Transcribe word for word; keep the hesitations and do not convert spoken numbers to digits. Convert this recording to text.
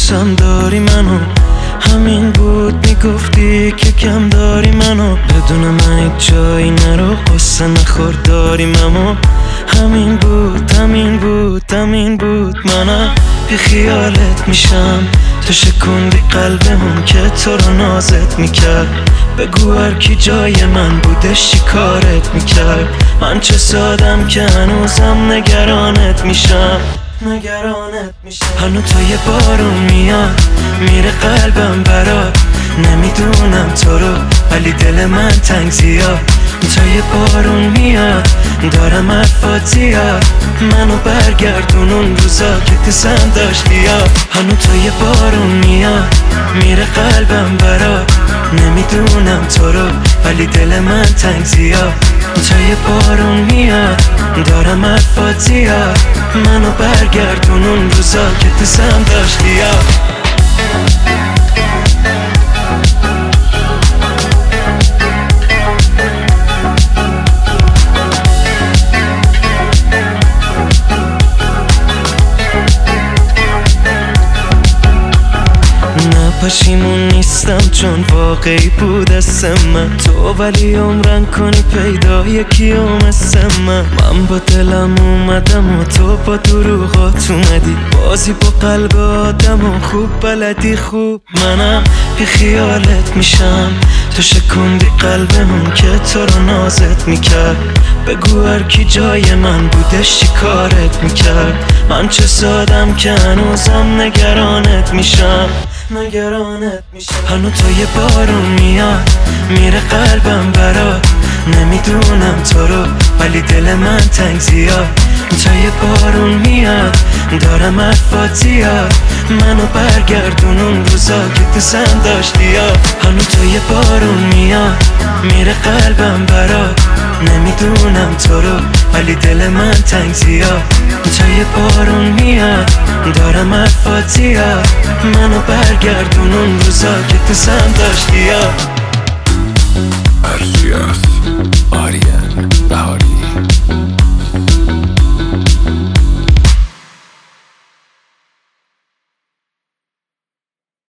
دوستم داری منو، همین بود میگفتی که کم داری منو. بدون من هیچ جایی نرو، قصه نخور داریم اما همین بود همین بود همین بود. منم بی خیالت میشم، تو شکوندی قلبمون که تو رو نازت میکرد. بگو هر کی جای من بودش چی کارت میکرد. من چه سادم که هنوزم نگرانت میشم نگرانت میشم. هنو تا یه بارون میاد میره قلبم برات، نمیدونم تو رو ولی دل من تنگ زیاد. تا یه بارون میاد دارم حرفات زیاد، منو برگردون اون روزا که دوستم داشتی یاد. هنو تا یه بارون میاد میره قلبم برات، نمیدونم تو رو ولی دل من تنگ زیاد. تا یه بارون میاد دارم حرفات زیاد، منو برگردون اون روزا که دوستم داشتی یاد. پشیمون نیستم چون واقعی بود اسم من تو، ولی عمرن کنی پیدا یکی مثل من. من با دلم اومدم و تو با دروغات اومدی، بازی با قلب آدم و خوب بلدی خوب. منم بی خیالت میشم، تو شکوندی قلبمون که تو رو نازت میکرد. بگو هر کی جای من بودش چی کارت میکرد. من چه سادم که هنوزم نگرانت میشم نگرانت میشم. هنو تا یه بارون میاد میره قلبم برات، نمیدونم تو رو ولی دل من تنگ زیاد. تا یه بارون میاد دارم حرفات زیاد، منو برگردون اون روزا که دوستم داشتی یاد. هنو تا یه بارون میاد میره قلبم برات، نمیدونم تو رو ولی دل من تنگ زیاد. تا یه بارون میاد دارم حرفات زیاد، منو برگردون اون روزا که دوستم داشتی یاد.